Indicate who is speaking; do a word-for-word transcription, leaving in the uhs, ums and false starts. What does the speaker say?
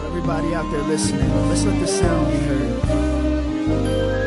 Speaker 1: Everybody out there listening, let's let the sound be heard.